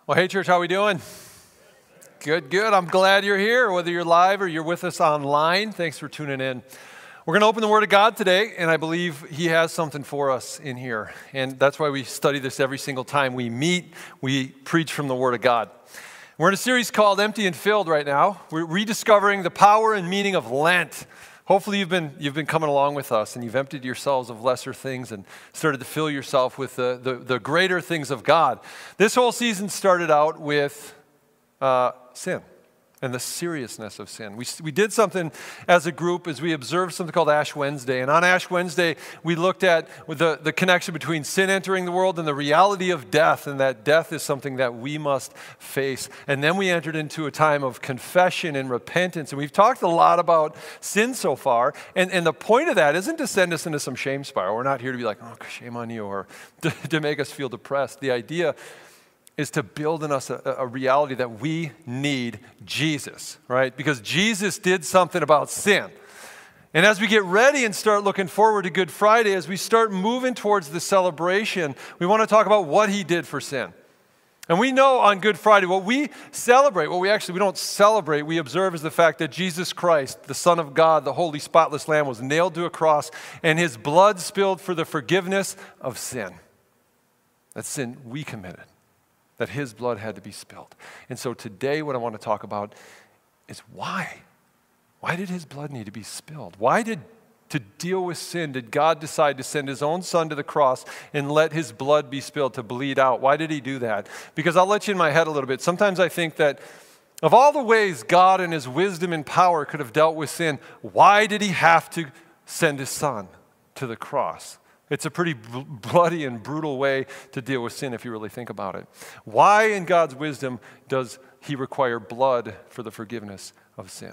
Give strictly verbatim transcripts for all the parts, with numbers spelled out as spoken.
Well, hey, church, how we doing? Good, good. I'm glad you're here, whether you're live or you're with us online. Thanks for tuning in. We're going to open the Word of God today, and I believe He has something for us in here. And that's why we study this every single time we meet. We preach from the Word of God. We're in a series called Empty and Filled right now. We're rediscovering the power and meaning of Lent. Hopefully you've been you've been coming along with us and you've emptied yourselves of lesser things and started to fill yourself with the, the, the greater things of God. This whole season started out with uh, sin and the seriousness of sin. We, we did something as a group as we observed something called Ash Wednesday. And on Ash Wednesday, we looked at the, the connection between sin entering the world and the reality of death, and that death is something that we must face. And then we entered into a time of confession and repentance. And we've talked a lot about sin so far. And, and the point of that isn't to send us into some shame spiral. We're not here to be like, oh, shame on you, or to, to make us feel depressed. The idea is to build in us a, a reality that we need Jesus, right? Because Jesus did something about sin. And as we get ready and start looking forward to Good Friday, as we start moving towards the celebration, we want to talk about what He did for sin. And we know on Good Friday, what we celebrate, what we actually, we don't celebrate, we observe is the fact that Jesus Christ, the Son of God, the holy, spotless Lamb, was nailed to a cross and His blood spilled for the forgiveness of sin. That sin we committed. That His blood had to be spilled. And so today what I want to talk about is why? Why did His blood need to be spilled? Why did, to deal with sin, did God decide to send His own Son to the cross and let His blood be spilled to bleed out? Why did He do that? Because I'll let you in my head a little bit. Sometimes I think that of all the ways God in His wisdom and power could have dealt with sin, why did He have to send His Son to the cross? It's a pretty bloody and brutal way to deal with sin if you really think about it. Why in God's wisdom does He require blood for the forgiveness of sin?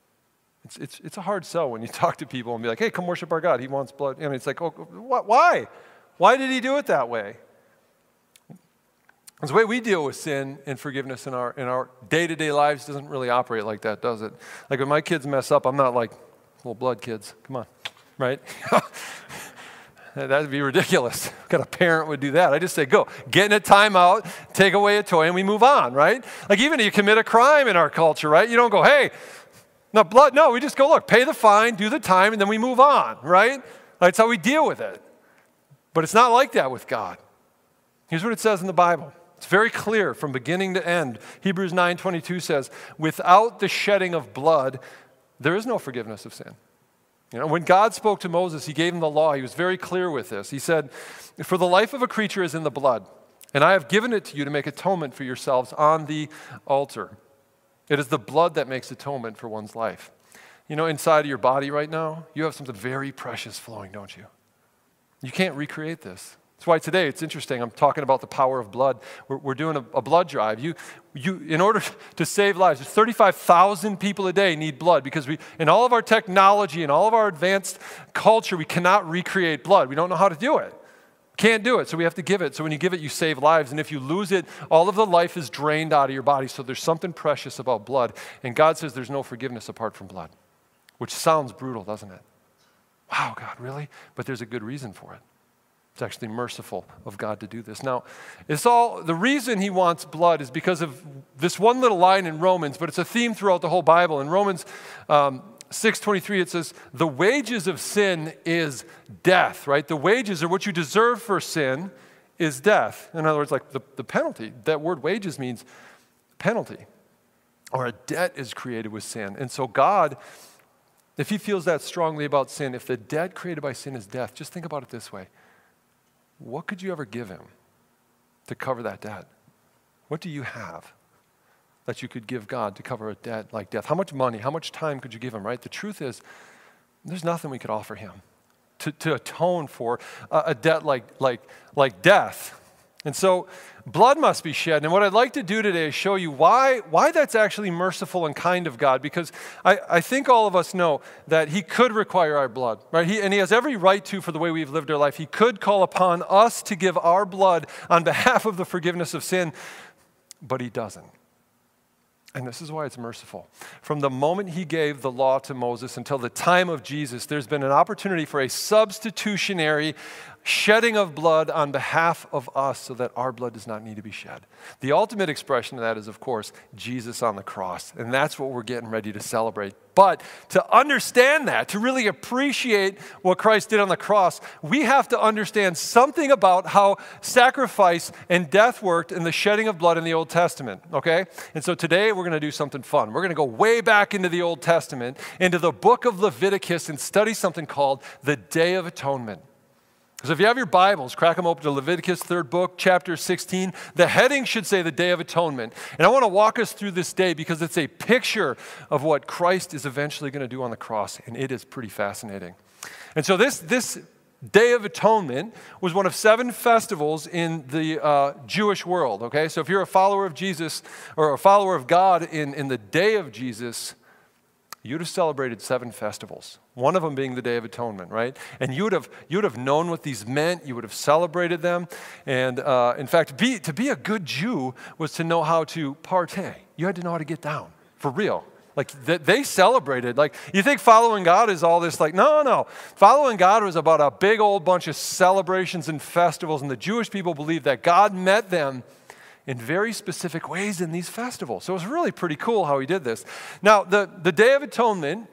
It's, it's, it's a hard sell when you talk to people and be like, hey, come worship our God. He wants blood. I mean, it's like, oh, what, why? Why did He do it that way? The way we deal with sin and forgiveness in our, in our day-to-day lives doesn't really operate like that, does it? Like when my kids mess up, I'm not like, little blood kids, come on, right? That would be ridiculous. What kind of parent would do that? I just say, go, get in a timeout, take away a toy, and we move on, right? Like even if you commit a crime in our culture, right? You don't go, hey, no blood. No, we just go, look, pay the fine, do the time, and then we move on, right? That's how we deal with it. But it's not like that with God. Here's what it says in the Bible. It's very clear from beginning to end. Hebrews nine twenty-two says, without the shedding of blood, there is no forgiveness of sin. You know, when God spoke to Moses, He gave him the law. He was very clear with this. He said, for the life of a creature is in the blood, and I have given it to you to make atonement for yourselves on the altar. It is the blood that makes atonement for one's life. You know, inside of your body right now, you have something very precious flowing, don't you? You can't recreate this. That's why today, it's interesting, I'm talking about the power of blood. We're, we're doing a, a blood drive. You, you, in order to save lives, thirty-five thousand people a day need blood because we, in all of our technology and all of our advanced culture, we cannot recreate blood. We don't know how to do it. Can't do it, so we have to give it. So when you give it, you save lives. And if you lose it, all of the life is drained out of your body. So there's something precious about blood. And God says there's no forgiveness apart from blood, which sounds brutal, doesn't it? Wow, God, really? But there's a good reason for it. It's actually merciful of God to do this. Now, it's all, the reason He wants blood is because of this one little line in Romans, but it's a theme throughout the whole Bible. In Romans um, six twenty-three, it says, the wages of sin is death, right? The wages, or what you deserve for sin, is death. In other words, like the, the penalty. That word wages means penalty, or a debt is created with sin. And so God, if He feels that strongly about sin, if the debt created by sin is death, just think about it this way. What could you ever give Him to cover that debt? What do you have that you could give God to cover a debt like death? How much money, how much time could you give Him, right? The truth is, there's nothing we could offer Him to, to atone for a, a debt like, like, like death. And so blood must be shed. And what I'd like to do today is show you why, why that's actually merciful and kind of God. Because I, I think all of us know that He could require our blood, right? He, and He has every right to for the way we've lived our life. He could call upon us to give our blood on behalf of the forgiveness of sin, but He doesn't. And this is why it's merciful. From the moment He gave the law to Moses until the time of Jesus, there's been an opportunity for a substitutionary shedding of blood on behalf of us so that our blood does not need to be shed. The ultimate expression of that is, of course, Jesus on the cross. And that's what we're getting ready to celebrate. But to understand that, to really appreciate what Christ did on the cross, we have to understand something about how sacrifice and death worked in the shedding of blood in the Old Testament, okay? And so today we're going to do something fun. We're going to go way back into the Old Testament, into the book of Leviticus, and study something called the Day of Atonement. So if you have your Bibles, crack them open to Leviticus, third book, chapter sixteen. The heading should say the Day of Atonement. And I want to walk us through this day because it's a picture of what Christ is eventually going to do on the cross, and it is pretty fascinating. And so this, this Day of Atonement was one of seven festivals in the uh, Jewish world, okay? So if you're a follower of Jesus or a follower of God in, in the day of Jesus, you'd have celebrated seven festivals, one of them being the Day of Atonement, right? And you would have, you would have known what these meant. You would have celebrated them. And uh, in fact, to be, to be a good Jew was to know how to partay. You had to know how to get down, for real. Like, th- they celebrated. Like, you think following God is all this, like, no, no. Following God was about a big old bunch of celebrations and festivals, and the Jewish people believed that God met them in very specific ways in these festivals. So it was really pretty cool how he did this. Now, the, the Day of Atonement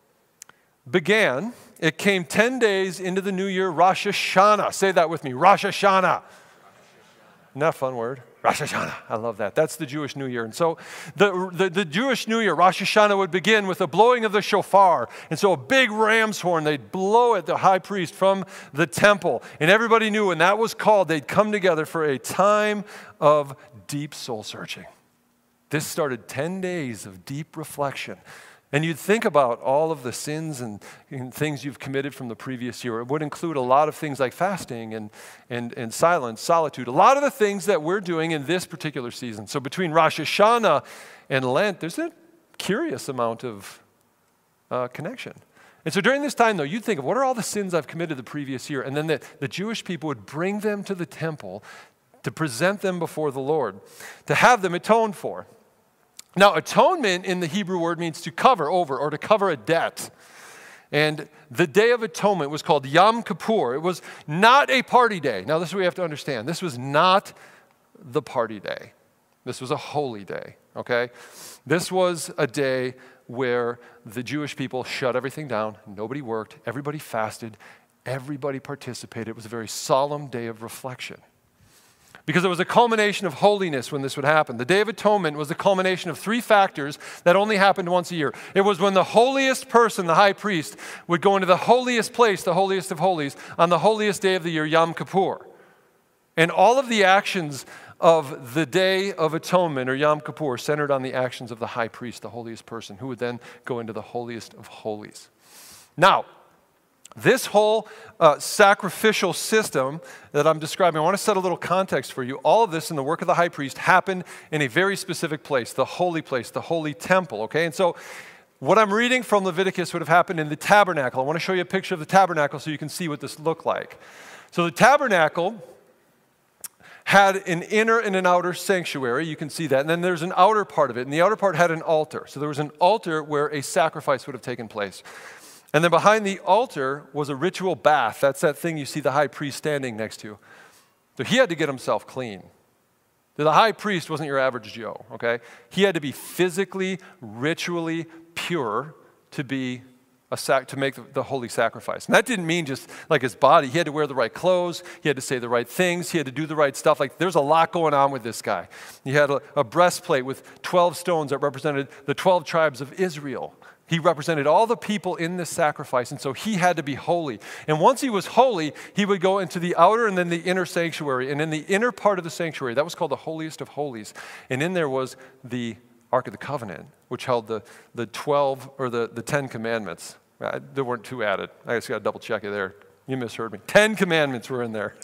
began, it came ten days into the new year, Rosh Hashanah. Say that with me, Rosh Hashanah. Isn't that a fun word? Rosh Hashanah. I love that. That's the Jewish New Year. And so the, the, the Jewish New Year, Rosh Hashanah, would begin with the blowing of the shofar. And so a big ram's horn, they'd blow at the high priest from the temple. And everybody knew when that was called, they'd come together for a time of deep soul searching. This started ten days of deep reflection. And you'd think about all of the sins and, and things you've committed from the previous year. It would include a lot of things like fasting and, and, and silence, solitude, a lot of the things that we're doing in this particular season. So between Rosh Hashanah and Lent, there's a curious amount of uh, connection. And so during this time, though, you'd think of what are all the sins I've committed the previous year? And then the, the Jewish people would bring them to the temple to present them before the Lord, to have them atoned for. Now, atonement in the Hebrew word means to cover over or to cover a debt. And the Day of Atonement was called Yom Kippur. It was not a party day. Now, this is what we have to understand. This was not the party day. This was a holy day, okay? This was a day where the Jewish people shut everything down. Nobody worked. Everybody fasted. Everybody participated. It was a very solemn day of reflection. Because it was a culmination of holiness when this would happen. The Day of Atonement was the culmination of three factors that only happened once a year. It was when the holiest person, the high priest, would go into the holiest place, the holiest of holies, on the holiest day of the year, Yom Kippur. And all of the actions of the Day of Atonement, or Yom Kippur, centered on the actions of the high priest, the holiest person, who would then go into the holiest of holies. Now, this whole uh, sacrificial system that I'm describing, I want to set a little context for you. All of this in the work of the high priest happened in a very specific place, the holy place, the holy temple, okay? And so what I'm reading from Leviticus would have happened in the tabernacle. I want to show you a picture of the tabernacle so you can see what this looked like. So the tabernacle had an inner and an outer sanctuary. You can see that. And then there's an outer part of it. And the outer part had an altar. So there was an altar where a sacrifice would have taken place. And then behind the altar was a ritual bath. That's that thing you see the high priest standing next to. So he had to get himself clean. The high priest wasn't your average Joe, okay? He had to be physically, ritually pure to be a sac- to make the, the holy sacrifice. And that didn't mean just like his body. He had to wear the right clothes. He had to say the right things. He had to do the right stuff. Like there's a lot going on with this guy. He had a, a breastplate with twelve stones that represented the twelve tribes of Israel. He represented all the people in this sacrifice, and so he had to be holy. And once he was holy, he would go into the outer and then the inner sanctuary. And in the inner part of the sanctuary, that was called the holiest of holies. And in there was the Ark of the Covenant, which held the, the twelve, or the, the Ten Commandments. Uh, there weren't two added. I just got to double check it there. You misheard me. Ten Commandments were in there.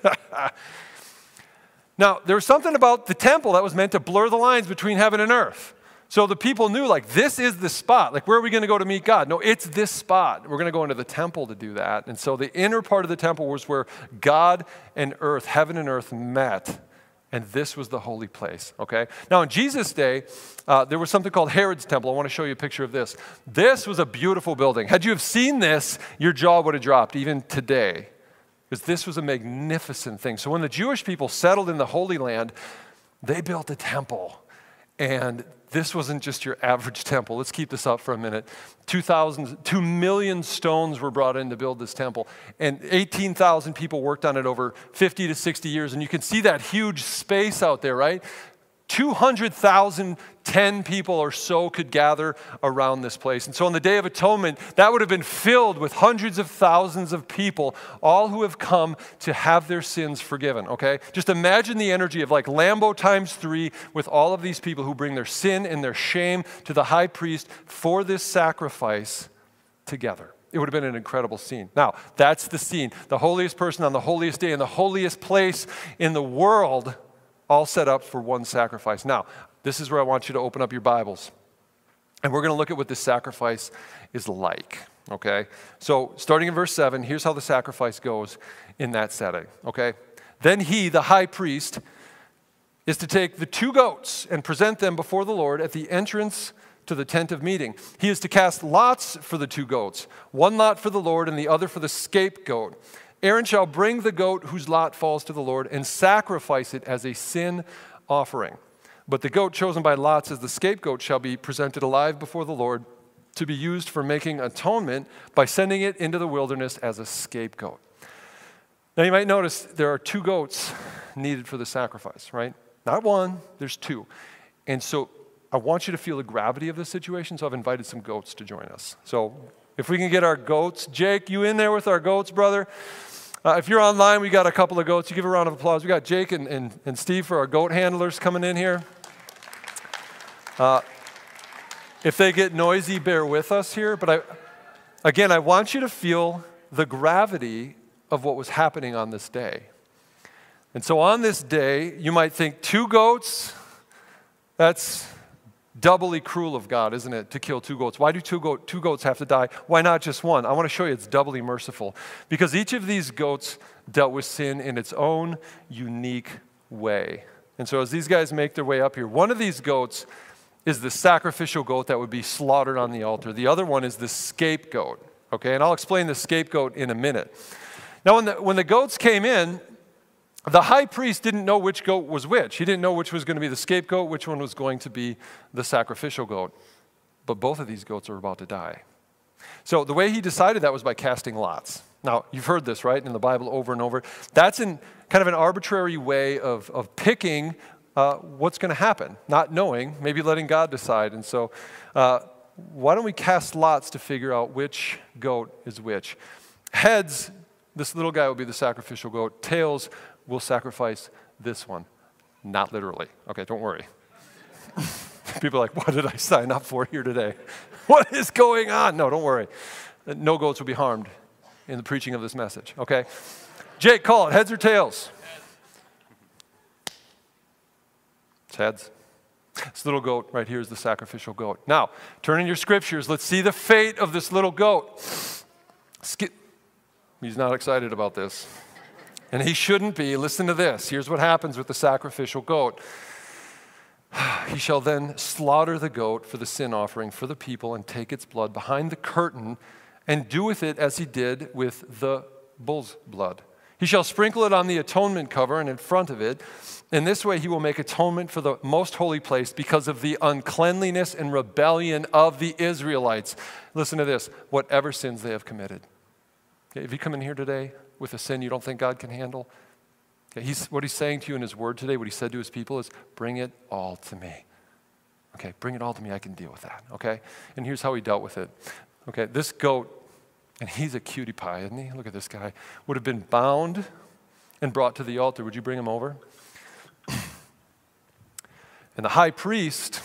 Now, there was something about the temple that was meant to blur the lines between heaven and earth. So the people knew, like, this is the spot. Like, where are we going to go to meet God? No, it's this spot. We're going to go into the temple to do that. And so the inner part of the temple was where God and earth, heaven and earth met. And this was the holy place, okay? Now, in Jesus' day, uh, there was something called Herod's temple. I want to show you a picture of this. This was a beautiful building. Had you have seen this, your jaw would have dropped, even today. because this was a magnificent thing. So when the Jewish people settled in the Holy Land, they built a temple. And this wasn't just your average temple. Let's keep this up for a minute. two thousand, two million stones were brought in to build this temple. And eighteen thousand people worked on it over fifty to sixty years. And you can see that huge space out there, right? two hundred thousand, ten people or so could gather around this place. And so on the Day of Atonement, that would have been filled with hundreds of thousands of people, all who have come to have their sins forgiven, okay? Just imagine the energy of like Lambo times three with all of these people who bring their sin and their shame to the high priest for this sacrifice together. It would have been an incredible scene. Now, that's the scene. The holiest person on the holiest day in the holiest place in the world, all set up for one sacrifice. Now, this is where I want you to open up your Bibles. And we're going to look at what this sacrifice is like, okay? So, starting in verse seven, here's how the sacrifice goes in that setting, okay? Then he, the high priest, is to take the two goats and present them before the Lord at the entrance to the tent of meeting. He is to cast lots for the two goats, one lot for the Lord and the other for the scapegoat. Aaron shall bring the goat whose lot falls to the Lord and sacrifice it as a sin offering. But the goat chosen by lots as the scapegoat shall be presented alive before the Lord to be used for making atonement by sending it into the wilderness as a scapegoat. Now you might notice there are two goats needed for the sacrifice, right? Not one, there's two. And so I want you to feel the gravity of the situation, so I've invited some goats to join us. So if we can get our goats. Jake, you in there with our goats, brother? Uh, if you're online, we got a couple of goats. You give a round of applause. We got Jake and, and, and Steve for our goat handlers coming in here. Uh, if they get noisy, bear with us here. But I, again, I want you to feel the gravity of what was happening on this day. And so on this day, you might think two goats, that's doubly cruel of God, isn't it, to kill two goats? Why do two, goat, two goats have to die? Why not just one? I want to show you it's doubly merciful. Because each of these goats dealt with sin in its own unique way. And so as these guys make their way up here, one of these goats is the sacrificial goat that would be slaughtered on the altar. The other one is the scapegoat. Okay, and I'll explain the scapegoat in a minute. Now, when the, when the goats came in, the high priest didn't know which goat was which. He didn't know which was going to be the scapegoat, which one was going to be the sacrificial goat. But both of these goats are about to die. So the way he decided that was by casting lots. Now, you've heard this, right, in the Bible over and over. That's in kind of an arbitrary way of, of picking uh, what's going to happen, not knowing, maybe letting God decide. And so uh, why don't we cast lots to figure out which goat is which? Heads, this little guy will be the sacrificial goat. Tails, we'll sacrifice this one. Not literally. Okay, don't worry. People are like, what did I sign up for here today? What is going on? No, don't worry. No goats will be harmed in the preaching of this message, okay? Jake, call it. Heads or tails? It's heads. This little goat right here is the sacrificial goat. Now, turn in your scriptures. Let's see the fate of this little goat. Skip. He's not excited about this. And he shouldn't be. Listen to this. Here's what happens with the sacrificial goat. He shall then slaughter the goat for the sin offering for the people and take its blood behind the curtain and do with it as he did with the bull's blood. He shall sprinkle it on the atonement cover and in front of it. In this way he will make atonement for the most holy place because of the uncleanliness and rebellion of the Israelites. Listen to this. Whatever sins they have committed. Okay, if you come in here today with a sin you don't think God can handle, okay, he's, what he's saying to you in his word today, what he said to his people is, bring it all to me. Okay, bring it all to me, I can deal with that, okay? And here's how he dealt with it. Okay, this goat, and he's a cutie pie, isn't he? Look at this guy. Would have been bound and brought to the altar. Would you bring him over? And the high priest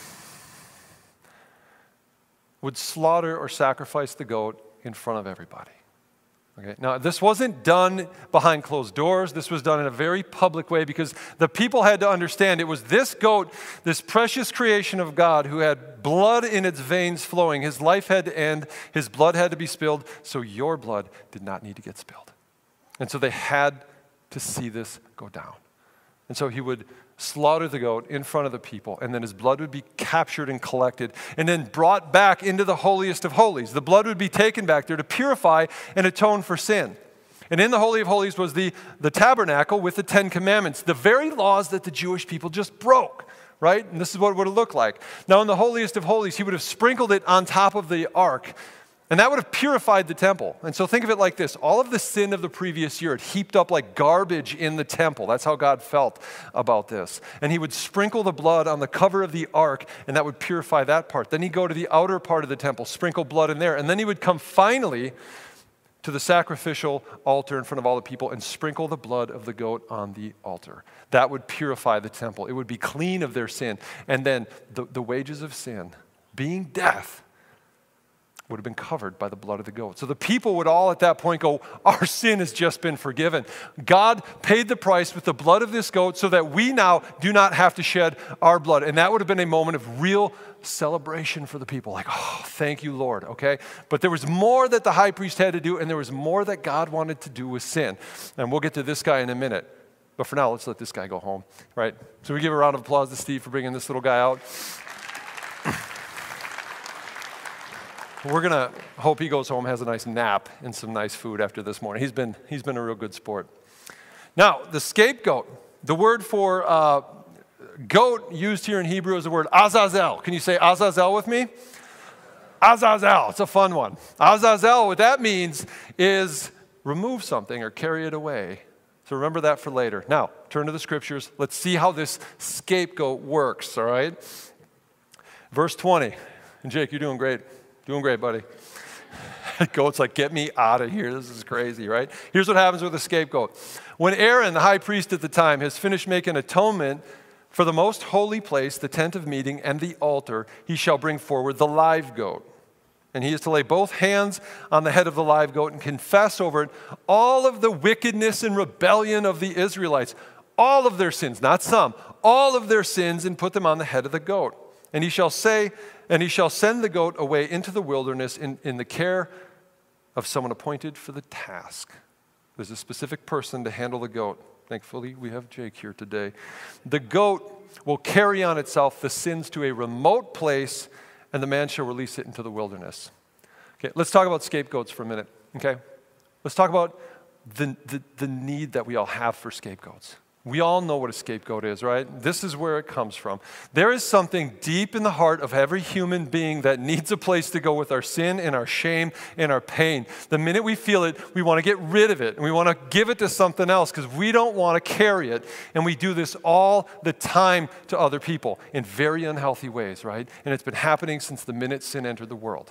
would slaughter or sacrifice the goat in front of everybody. Okay. Now, this wasn't done behind closed doors. This was done in a very public way because the people had to understand it was this goat, this precious creation of God who had blood in its veins flowing. His life had to end. His blood had to be spilled, so your blood did not need to get spilled. And so they had to see this go down. And so he would slaughter the goat in front of the people, and then his blood would be captured and collected and then brought back into the holiest of holies. The blood would be taken back there to purify and atone for sin. And in the Holy of Holies was the, the tabernacle with the Ten Commandments, the very laws that the Jewish people just broke, right? And this is what it would have looked like. Now, in the holiest of holies, he would have sprinkled it on top of the ark, and that would have purified the temple. And so think of it like this. All of the sin of the previous year had heaped up like garbage in the temple. That's how God felt about this. And he would sprinkle the blood on the cover of the ark, and that would purify that part. Then he'd go to the outer part of the temple, sprinkle blood in there, and then he would come finally to the sacrificial altar in front of all the people and sprinkle the blood of the goat on the altar. That would purify the temple. It would be clean of their sin. And then the, the wages of sin, being death, would have been covered by the blood of the goat. So the people would all at that point go, our sin has just been forgiven. God paid the price with the blood of this goat so that we now do not have to shed our blood. And that would have been a moment of real celebration for the people. Like, oh, thank you, Lord, okay? But there was more that the high priest had to do, and there was more that God wanted to do with sin. And we'll get to this guy in a minute. But for now, let's let this guy go home, right? So we give a round of applause to Steve for bringing this little guy out. We're going to hope he goes home, has a nice nap and some nice food after this morning. He's been, he's been a real good sport. Now, the scapegoat, the word for uh, goat used here in Hebrew is the word azazel. Can you say azazel with me? Azazel. It's a fun one. Azazel, what that means is remove something or carry it away. So remember that for later. Now, turn to the scriptures. Let's see how this scapegoat works, all right? Verse twenty. And Jake, you're doing great. Doing great, buddy. Goat's like, get me out of here. This is crazy, right? Here's what happens with a scapegoat. When Aaron, the high priest at the time, has finished making atonement for the most holy place, the tent of meeting, and the altar, he shall bring forward the live goat. And he is to lay both hands on the head of the live goat and confess over it all of the wickedness and rebellion of the Israelites, all of their sins, not some, all of their sins, and put them on the head of the goat. And he shall say, and he shall send the goat away into the wilderness in, in the care of someone appointed for the task. There's a specific person to handle the goat. Thankfully, we have Jake here today. The goat will carry on itself the sins to a remote place, and the man shall release it into the wilderness. Okay, let's talk about scapegoats for a minute, okay? Let's talk about the, the, the need that we all have for scapegoats. We all know what a scapegoat is, right? This is where it comes from. There is something deep in the heart of every human being that needs a place to go with our sin and our shame and our pain. The minute we feel it, we want to get rid of it, and we want to give it to something else because we don't want to carry it. And we do this all the time to other people in very unhealthy ways, right? And it's been happening since the minute sin entered the world.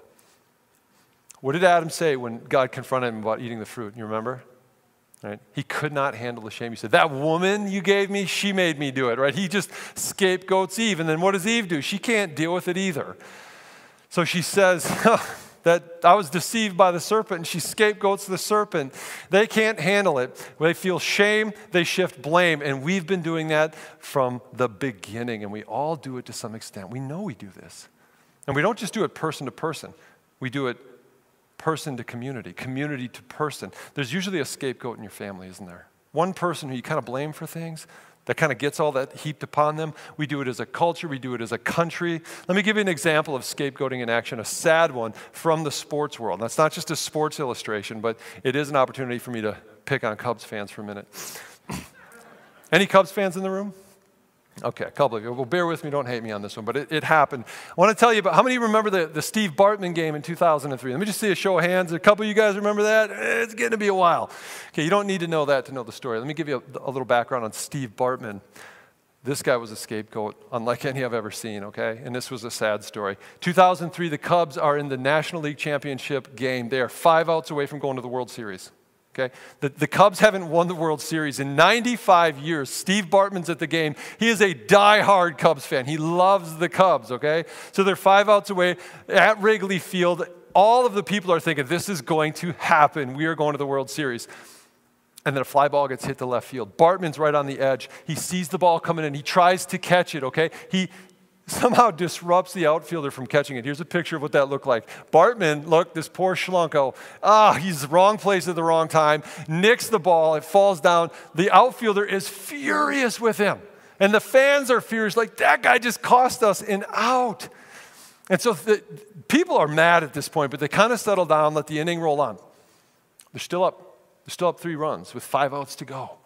What did Adam say when God confronted him about eating the fruit? You remember? Right? He could not handle the shame. He said, that woman you gave me, she made me do it, right? He just scapegoats Eve. And then what does Eve do? She can't deal with it either. So she says that I was deceived by the serpent, and she scapegoats the serpent. They can't handle it. They feel shame, they shift blame, and we've been doing that from the beginning, and we all do it to some extent. We know we do this. And we don't just do it person to person. We do it person to community, community to person. There's usually a scapegoat in your family, isn't there? One person who you kind of blame for things that kind of gets all that heaped upon them. We do it as a culture. We do it as a country. Let me give you an example of scapegoating in action, a sad one from the sports world. That's not just a sports illustration, but it is an opportunity for me to pick on Cubs fans for a minute. Any Cubs fans in the room? Okay, a couple of you. Well, bear with me. Don't hate me on this one, but it, it happened. I want to tell you about, how many of you remember the, the Steve Bartman game in two thousand three? Let me just see a show of hands. A couple of you guys remember that? It's getting to be a while. Okay, you don't need to know that to know the story. Let me give you a, a little background on Steve Bartman. This guy was a scapegoat, unlike any I've ever seen, okay? And this was a sad story. two thousand three, the Cubs are in the National League Championship game. They are five outs away from going to the World Series. Okay? The, the Cubs haven't won the World Series in ninety-five years. Steve Bartman's at the game. He is a diehard Cubs fan. He loves the Cubs, okay? So they're five outs away at Wrigley Field. All of the people are thinking, this is going to happen. We are going to the World Series. And then a fly ball gets hit to left field. Bartman's right on the edge. He sees the ball coming in. He tries to catch it, okay? He somehow disrupts the outfielder from catching it. Here's a picture of what that looked like. Bartman, look, this poor schlunko, ah, he's the wrong place at the wrong time, nicks the ball, it falls down. The outfielder is furious with him. And the fans are furious, like, that guy just cost us an out. And so the, people are mad at this point, but they kind of settle down, let the inning roll on. They're still up They're still up three runs with five outs to go.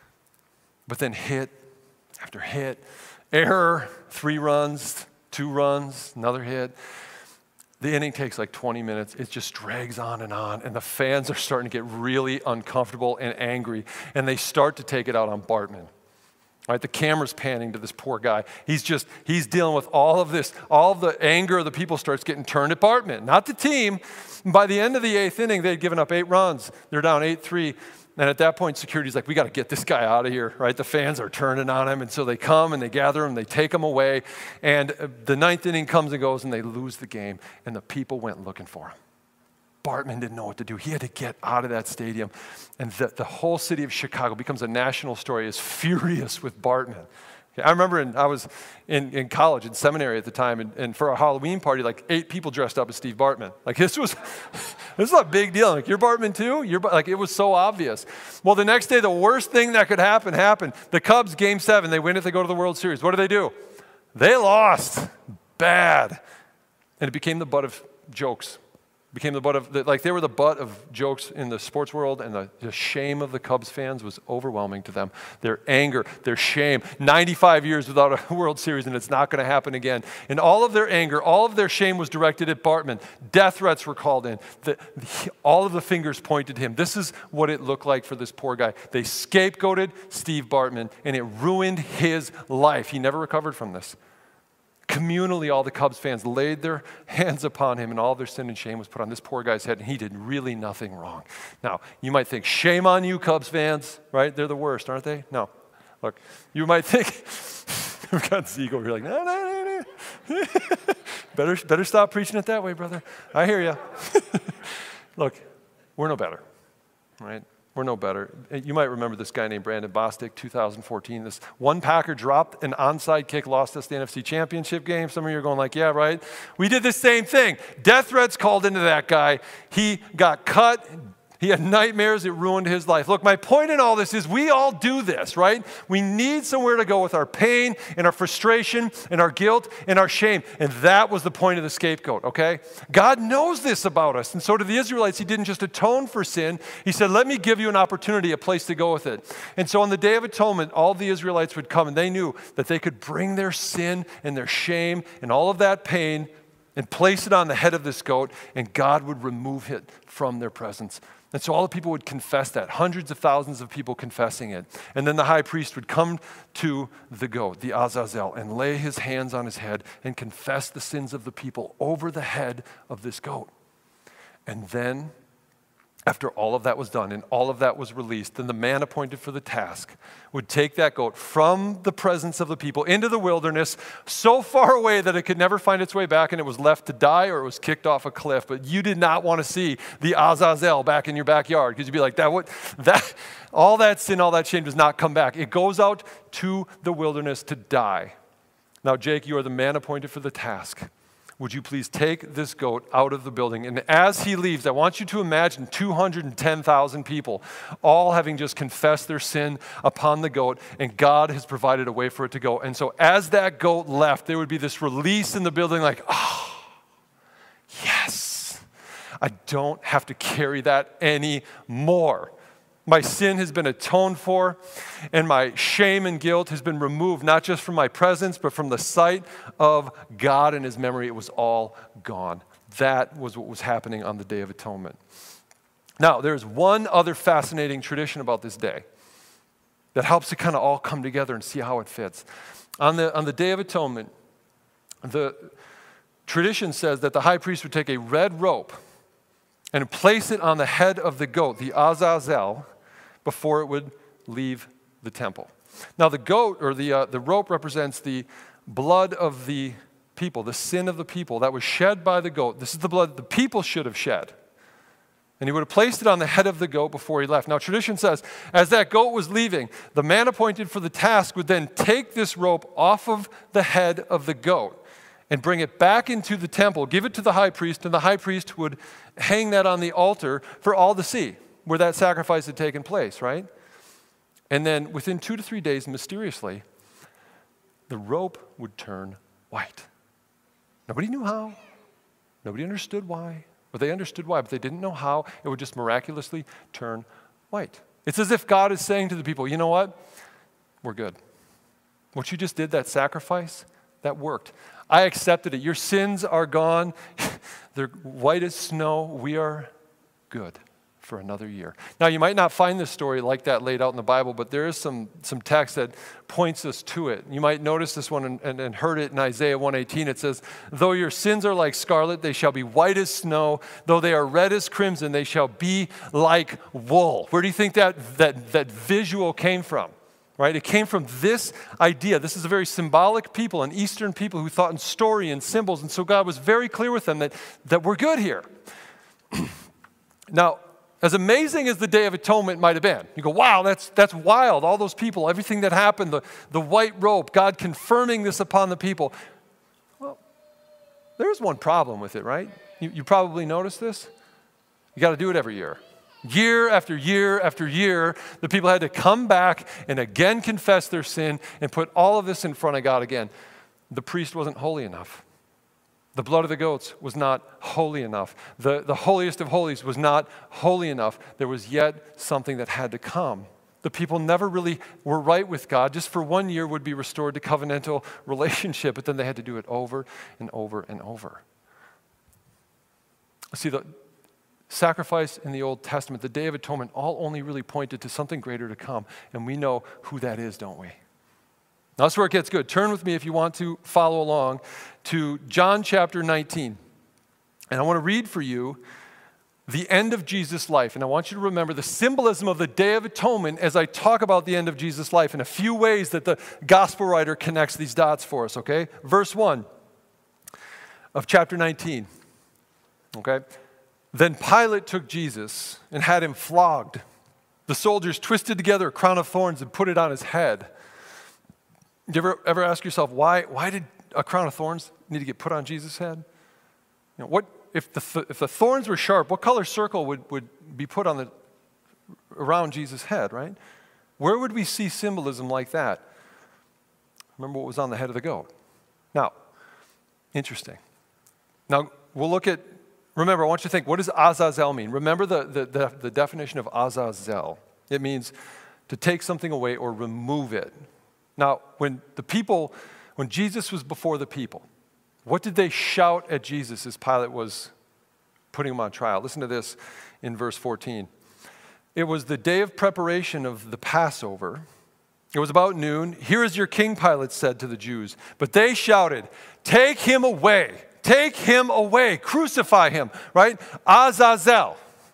But then hit after hit, error, three runs, two runs, another hit. The inning takes like twenty minutes. It just drags on and on, and the fans are starting to get really uncomfortable and angry, and they start to take it out on Bartman. Right, the camera's panning to this poor guy. He's just, he's dealing with all of this. All of the anger of the people starts getting turned at Bartman, not the team. And by the end of the eighth inning, they'd given up eight runs. They're down eight three. And at that point, security's like, we got to get this guy out of here, right? The fans are turning on him. And so they come and they gather him, they take him away. And the ninth inning comes and goes, and they lose the game. And the people went looking for him. Bartman didn't know what to do. He had to get out of that stadium. And the, the whole city of Chicago becomes a national story, is furious with Bartman. Okay, I remember in, I was in, in college, in seminary at the time, and, and for a Halloween party, like eight people dressed up as Steve Bartman. Like this was, this was a big deal. Like, you're Bartman too? You're, like, it was so obvious. Well, the next day, the worst thing that could happen happened. The Cubs, game seven, they win it, they go to the World Series. What do they do? They lost. Bad. And it became the butt of jokes. Became the butt of, the, like they were the butt of jokes in the sports world, and the, the shame of the Cubs fans was overwhelming to them. Their anger, their shame, ninety-five years without a World Series, and it's not going to happen again. And all of their anger, all of their shame was directed at Bartman. Death threats were called in. The, the, all of the fingers pointed to him. This is what it looked like for this poor guy. They scapegoated Steve Bartman, and it ruined his life. He never recovered from this. Communally, all the Cubs fans laid their hands upon him, and all their sin and shame was put on this poor guy's head, and he did really nothing wrong. Now, you might think, shame on you, Cubs fans, right? They're the worst, aren't they? No. Look, you might think, we've got Zeke over here like, no, no, no, no. better, better stop preaching it that way, brother. I hear you. Look, we're no better, right? We're no better. You might remember this guy named Brandon Bostic, two thousand fourteen. This one Packer dropped an onside kick, lost us the N F C Championship game. Some of you are going like, yeah, right. We did the same thing. Death threats called into that guy. He got cut. He had nightmares. It ruined his life. Look, my point in all this is we all do this, right? We need somewhere to go with our pain and our frustration and our guilt and our shame. And that was the point of the scapegoat, okay? God knows this about us. And so to the Israelites, he didn't just atone for sin. He said, let me give you an opportunity, a place to go with it. And so on the Day of Atonement, all the Israelites would come, and they knew that they could bring their sin and their shame and all of that pain and place it on the head of this goat, and God would remove it from their presence. And so all the people would confess that, hundreds of thousands of people confessing it. And then the high priest would come to the goat, the Azazel, and lay his hands on his head and confess the sins of the people over the head of this goat. And then, after all of that was done and all of that was released, then the man appointed for the task would take that goat from the presence of the people into the wilderness, so far away that it could never find its way back, and it was left to die or it was kicked off a cliff. But you did not want to see the Azazel back in your backyard, because you'd be like, that what that all that sin, all that shame does not come back. It goes out to the wilderness to die. Now, Jake, you are the man appointed for the task. Would you please take this goat out of the building? And as he leaves, I want you to imagine two hundred ten thousand people all having just confessed their sin upon the goat, and God has provided a way for it to go. And so as that goat left, there would be this release in the building like, oh, yes, I don't have to carry that anymore. My sin has been atoned for, and my shame and guilt has been removed, not just from my presence, but from the sight of God and his memory. It was all gone. That was what was happening on the Day of Atonement. Now, there's one other fascinating tradition about this day that helps to kind of all come together and see how it fits. On the, on the Day of Atonement, the tradition says that the high priest would take a red rope and place it on the head of the goat, the Azazel, before it would leave the temple. Now the goat, or the, uh, the rope, represents the blood of the people, the sin of the people that was shed by the goat. This is the blood the people should have shed. And he would have placed it on the head of the goat before he left. Now tradition says, as that goat was leaving, the man appointed for the task would then take this rope off of the head of the goat and bring it back into the temple, give it to the high priest, and the high priest would hang that on the altar for all to see, where that sacrifice had taken place, right? And then within two to three days, mysteriously, the rope would turn white. Nobody knew how. Nobody understood why. But they understood why, but they didn't know how. It would just miraculously turn white. It's as if God is saying to the people, you know what? We're good. What you just did, that sacrifice, that worked. I accepted it. Your sins are gone. They're white as snow. We are good for another year. Now, you might not find this story like that laid out in the Bible, but there is some, some text that points us to it. You might notice this one and, and, and heard it in Isaiah one eighteen. It says, though your sins are like scarlet, they shall be white as snow. Though they are red as crimson, they shall be like wool. Where do you think that, that, that visual came from? Right? It came from this idea. This is a very symbolic people, an Eastern people who thought in story and symbols. And so God was very clear with them that, that we're good here. Now, as amazing as the Day of Atonement might have been, you go, wow, that's, that's wild. All those people, everything that happened, the, the white robe, God confirming this upon the people. Well, there's one problem with it, right? You, you probably noticed this. You got to do it every year. Year after year after year, the people had to come back and again confess their sin and put all of this in front of God again. The priest wasn't holy enough. The blood of the goats was not holy enough. The, the holiest of holies was not holy enough. There was yet something that had to come. The people never really were right with God. Just for one year would be restored to covenantal relationship, but then they had to do it over and over and over. See, the sacrifice in the Old Testament, the Day of Atonement, all only really pointed to something greater to come. And we know who that is, don't we? Now, that's where it gets good. Turn with me, if you want to follow along, to John chapter nineteen. And I want to read for you the end of Jesus' life. And I want you to remember the symbolism of the Day of Atonement as I talk about the end of Jesus' life in a few ways that the gospel writer connects these dots for us, okay? Verse one of chapter nineteen, okay? Then Pilate took Jesus and had him flogged. The soldiers twisted together a crown of thorns and put it on his head. Do you ever, ever ask yourself, why, why did a crown of thorns need to get put on Jesus' head? You know, what, if, the th- if the thorns were sharp, what color circle would, would be put on the, around Jesus' head, right? Where would we see symbolism like that? Remember what was on the head of the goat. Now, interesting. Now, we'll look at, remember, I want you to think, what does Azazel mean? Remember the, the, the, the definition of Azazel. It means to take something away or remove it. Now, when the people, when Jesus was before the people, what did they shout at Jesus as Pilate was putting him on trial? Listen to this in verse fourteen. It was the day of preparation of the Passover. It was about noon. Here is your king, Pilate said to the Jews. But they shouted, take him away. Take him away. Crucify him, right? Azazel.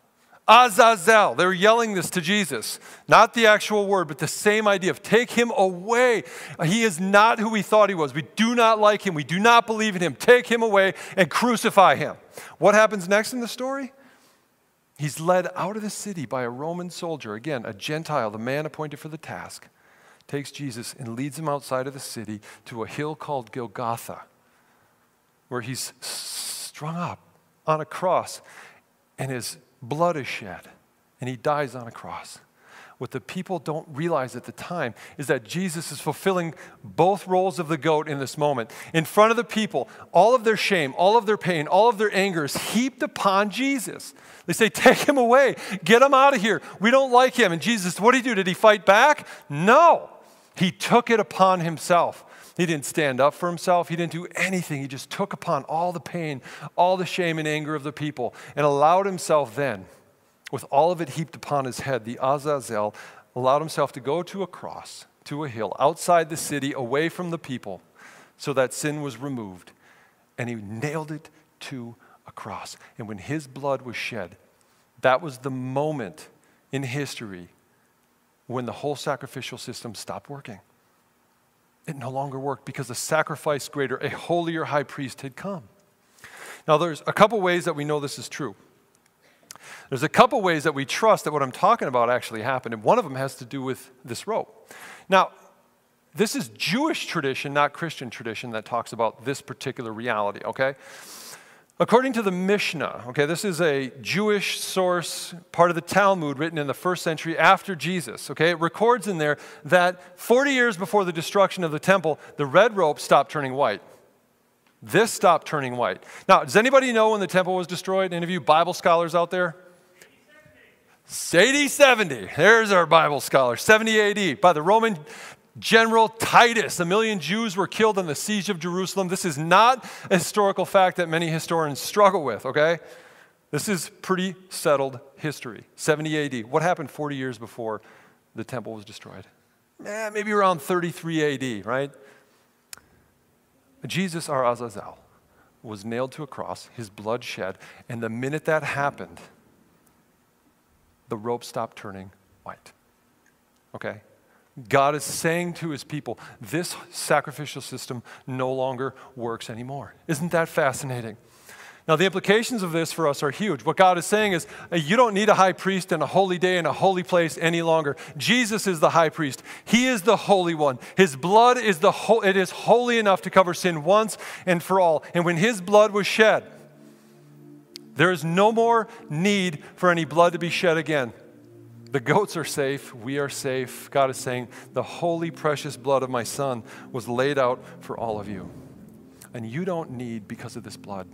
Azazel. They were yelling this to Jesus. Not the actual word, but the same idea of take him away. He is not who we thought he was. We do not like him. We do not believe in him. Take him away and crucify him. What happens next in the story? He's led out of the city by a Roman soldier. Again, a Gentile, the man appointed for the task, takes Jesus and leads him outside of the city to a hill called Golgotha, where he's strung up on a cross and his blood is shed and he dies on a cross. What the people don't realize at the time is that Jesus is fulfilling both roles of the goat in this moment. In front of the people, all of their shame, all of their pain, all of their anger is heaped upon Jesus. They say, take him away, get him out of here. We don't like him. And Jesus, what did he do? Did he fight back? No. He took it upon himself. He didn't stand up for himself. He didn't do anything. He just took upon all the pain, all the shame and anger of the people, and allowed himself then, with all of it heaped upon his head, the Azazel, allowed himself to go to a cross, to a hill, outside the city, away from the people, so that sin was removed. And he nailed it to a cross. And when his blood was shed, that was the moment in history when the whole sacrificial system stopped working. It no longer worked because a sacrifice greater, a holier high priest had come. Now, there's a couple ways that we know this is true. There's a couple ways that we trust that what I'm talking about actually happened, and one of them has to do with this rope. Now, this is Jewish tradition, not Christian tradition, that talks about this particular reality, okay? According to the Mishnah, okay, this is a Jewish source, part of the Talmud written in the first century after Jesus, okay? It records in there that forty years before the destruction of the temple, the red rope stopped turning white. This stopped turning white. Now, does anybody know when the temple was destroyed? Any of you Bible scholars out there? A D seventy. There's our Bible scholar. seventy A D by the Roman General Titus. A million Jews were killed in the siege of Jerusalem. This is not a historical fact that many historians struggle with, okay? This is pretty settled history. seventy A D. What happened forty years before the temple was destroyed? Eh, maybe around thirty-three A D, right? Jesus, our Azazel, was nailed to a cross, his blood shed, and the minute that happened, the rope stopped turning white. Okay? God is saying to his people, this sacrificial system no longer works anymore. Isn't that fascinating? Now, the implications of this for us are huge. What God is saying is, you don't need a high priest and a holy day and a holy place any longer. Jesus is the high priest. He is the holy one. His blood is the ho- it is holy enough to cover sin once and for all. And when his blood was shed, there is no more need for any blood to be shed again. The goats are safe. We are safe. God is saying, the holy, precious blood of my son was laid out for all of you. And you don't need, because of this blood,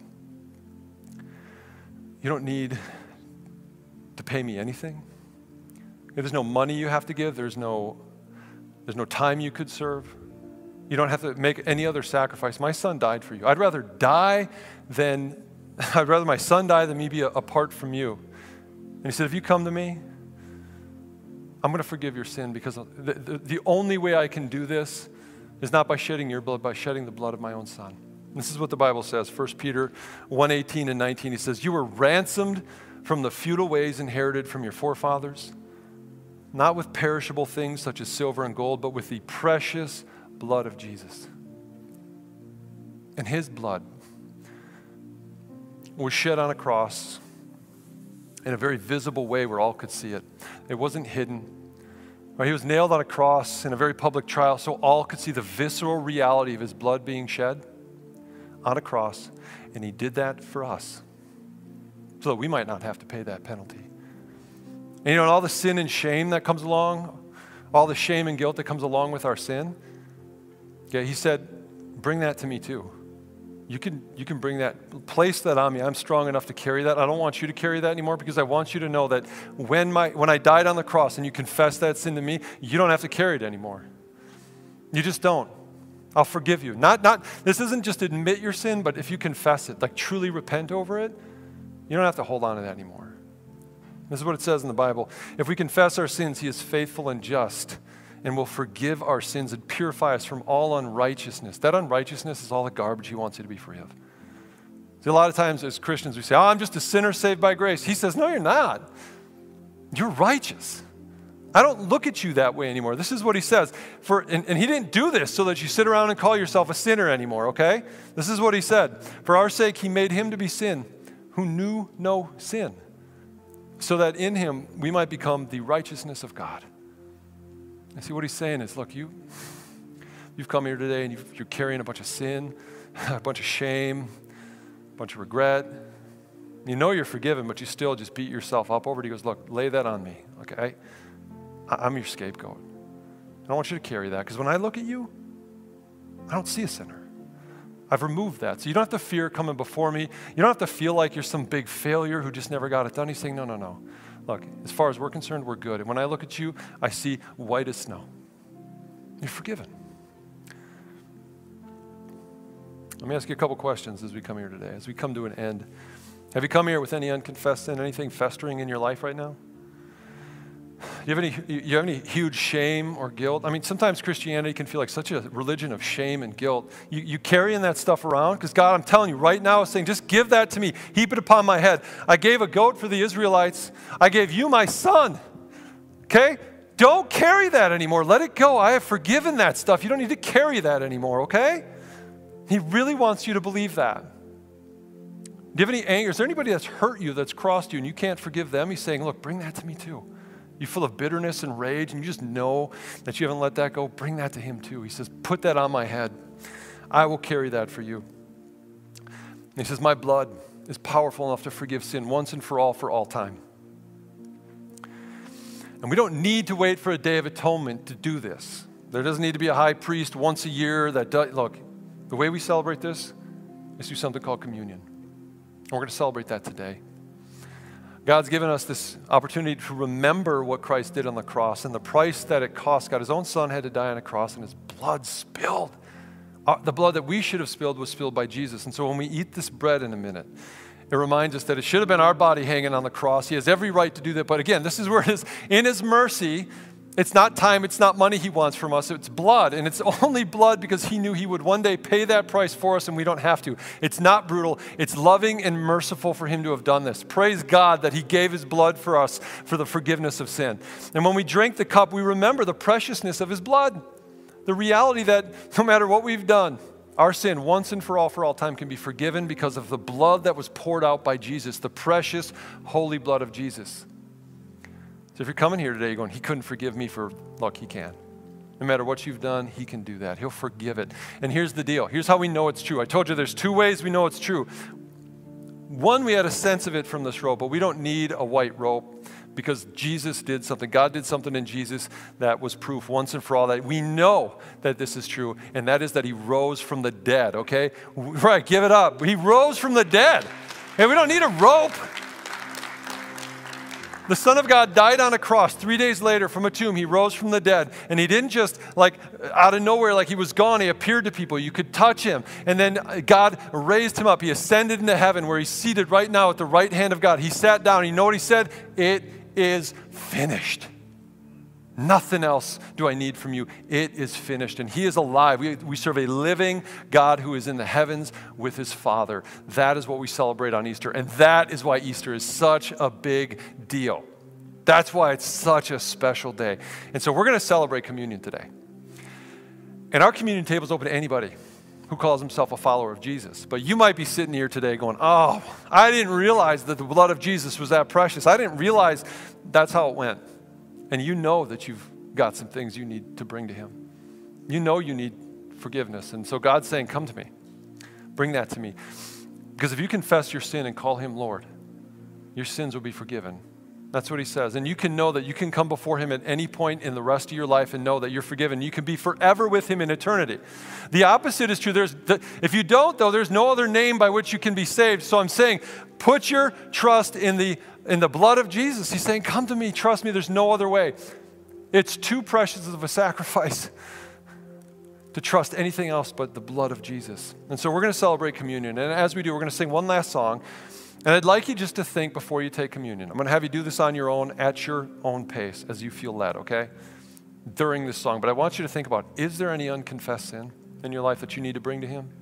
you don't need to pay me anything. There's no money you have to give. There's no, there's no time you could serve. You don't have to make any other sacrifice. My son died for you. I'd rather die than, I'd rather my son die than me be apart from you. And he said, if you come to me, I'm going to forgive your sin, because the, the, the only way I can do this is not by shedding your blood, by shedding the blood of my own son. This is what the Bible says, First Peter one eighteen and nineteen. He says, you were ransomed from the futile ways inherited from your forefathers, not with perishable things such as silver and gold, but with the precious blood of Jesus. And his blood was shed on a cross in a very visible way where all could see it. It wasn't hidden. Right? He was nailed on a cross in a very public trial so all could see the visceral reality of his blood being shed on a cross. And he did that for us so that we might not have to pay that penalty. And you know, and all the sin and shame that comes along, all the shame and guilt that comes along with our sin, yeah, he said, bring that to me too. You can, you can bring that, place that on me. I'm strong enough to carry that. I don't want you to carry that anymore, because I want you to know that when, my, when I died on the cross and you confess that sin to me, you don't have to carry it anymore. You just don't. I'll forgive you. Not, not, this isn't just admit your sin, but if you confess it, like truly repent over it, you don't have to hold on to that anymore. This is what it says in the Bible. If we confess our sins, he is faithful and just and will forgive our sins and purify us from all unrighteousness. That unrighteousness is all the garbage he wants you to be free of. See, a lot of times as Christians we say, oh, I'm just a sinner saved by grace. He says, no, you're not. You're righteous. I don't look at you that way anymore. This is what he says. For, and, and he didn't do this so that you sit around and call yourself a sinner anymore, okay? This is what he said. For our sake, he made him to be sin who knew no sin, so that in him we might become the righteousness of God. And see, what he's saying is, look, you, you've come here today and you've, you're carrying a bunch of sin, a bunch of shame, a bunch of regret. You know you're forgiven, but you still just beat yourself up over it. He goes, look, lay that on me, okay? I'm your scapegoat. I don't want you to carry that, because when I look at you, I don't see a sinner. I've removed that. So you don't have to fear coming before me. You don't have to feel like you're some big failure who just never got it done. He's saying, no, no, no. Look, as far as we're concerned, we're good. And when I look at you, I see white as snow. You're forgiven. Let me ask you a couple questions as we come here today, as we come to an end. Have you come here with any unconfessed sin, anything festering in your life right now? You have any, you have any huge shame or guilt? I mean, sometimes Christianity can feel like such a religion of shame and guilt. You, you carrying that stuff around? Because God, I'm telling you right now, is saying, just give that to me. Heap it upon my head. I gave a goat for the Israelites. I gave you my son. Okay? Don't carry that anymore. Let it go. I have forgiven that stuff. You don't need to carry that anymore, okay? He really wants you to believe that. Do you have any anger? Is there anybody that's hurt you, that's crossed you, and you can't forgive them? He's saying, look, bring that to me too. You're full of bitterness and rage, and you just know that you haven't let that go. Bring that to him too. He says, put that on my head. I will carry that for you. And he says, my blood is powerful enough to forgive sin once and for all, for all time. And we don't need to wait for a day of atonement to do this. There doesn't need to be a high priest once a year that does. Look, the way we celebrate this is through something called communion. And we're going to celebrate that today. God's given us this opportunity to remember what Christ did on the cross and the price that it cost. God, his own son had to die on a cross and his blood spilled. Uh, the blood that we should have spilled was spilled by Jesus. And so when we eat this bread in a minute, it reminds us that it should have been our body hanging on the cross. He has every right to do that. But again, this is where it is. In his mercy, it's not time, it's not money he wants from us. It's blood. And it's only blood because he knew he would one day pay that price for us and we don't have to. It's not brutal. It's loving and merciful for him to have done this. Praise God that he gave his blood for us for the forgiveness of sin. And when we drink the cup, we remember the preciousness of his blood. The reality that no matter what we've done, our sin, once and for all, for all time, can be forgiven because of the blood that was poured out by Jesus, the precious, holy blood of Jesus. So if you're coming here today, you're going, he couldn't forgive me for, look, he can. No matter what you've done, he can do that. He'll forgive it. And here's the deal. Here's how we know it's true. I told you there's two ways we know it's true. One, we had a sense of it from this rope, but we don't need a white rope because Jesus did something. God did something in Jesus that was proof once and for all that we know that this is true, and that is that he rose from the dead, okay? Right, give it up. He rose from the dead. And we don't need a rope. The Son of God died on a cross. Three days later from a tomb, he rose from the dead. And he didn't just like out of nowhere, like he was gone. He appeared to people. You could touch him. And then God raised him up. He ascended into heaven where he's seated right now at the right hand of God. He sat down. You know what he said? It is finished. Nothing else do I need from you. It is finished. And he is alive. We, we serve a living God who is in the heavens with his Father. That is what we celebrate on Easter. And that is why Easter is such a big deal. That's why it's such a special day. And so we're going to celebrate communion today. And our communion table is open to anybody who calls himself a follower of Jesus. But you might be sitting here today going, oh, I didn't realize that the blood of Jesus was that precious. I didn't realize that's how it went. And you know that you've got some things you need to bring to him. You know you need forgiveness. And so God's saying, come to me. Bring that to me. Because if you confess your sin and call him Lord, your sins will be forgiven. That's what he says. And you can know that you can come before him at any point in the rest of your life and know that you're forgiven. You can be forever with him in eternity. The opposite is true. There's, if you don't, though, there's no other name by which you can be saved. So I'm saying, put your trust in the, in the blood of Jesus. He's saying, come to me, trust me, there's no other way. It's too precious of a sacrifice to trust anything else but the blood of Jesus. And so we're going to celebrate communion. And as we do, we're going to sing one last song. And I'd like you just to think before you take communion. I'm going to have you do this on your own, at your own pace, as you feel led, okay? During this song. But I want you to think about, is there any unconfessed sin in your life that you need to bring to him?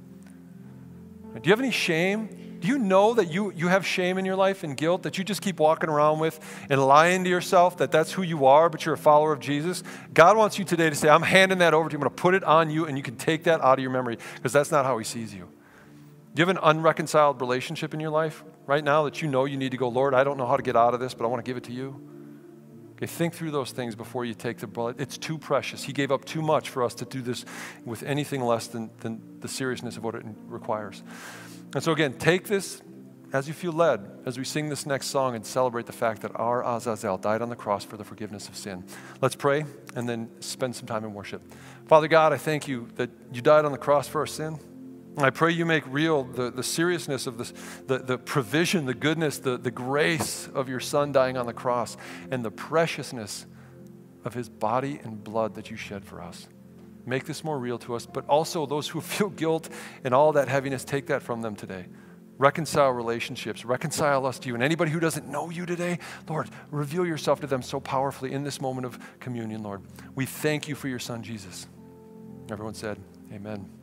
Do you have any shame? Do you know that you, you have shame in your life and guilt that you just keep walking around with and lying to yourself that that's who you are, but you're a follower of Jesus? God wants you today to say, I'm handing that over to you. I'm going to put it on you, and you can take that out of your memory because that's not how he sees you. Do you have an unreconciled relationship in your life right now that you know you need to go, Lord, I don't know how to get out of this, but I want to give it to you? Okay, think through those things before you take the blood. It's too precious. He gave up too much for us to do this with anything less than, than the seriousness of what it requires. And so again, take this as you feel led as we sing this next song and celebrate the fact that our Azazel died on the cross for the forgiveness of sin. Let's pray and then spend some time in worship. Father God, I thank you that you died on the cross for our sin. And I pray you make real the, the seriousness of this, the, the provision, the goodness, the, the grace of your Son dying on the cross, and the preciousness of his body and blood that you shed for us. Make this more real to us, but also those who feel guilt and all that heaviness, take that from them today. Reconcile relationships, reconcile us to you. And anybody who doesn't know you today, Lord, reveal yourself to them so powerfully in this moment of communion, Lord. We thank you for your Son, Jesus. Everyone said, amen.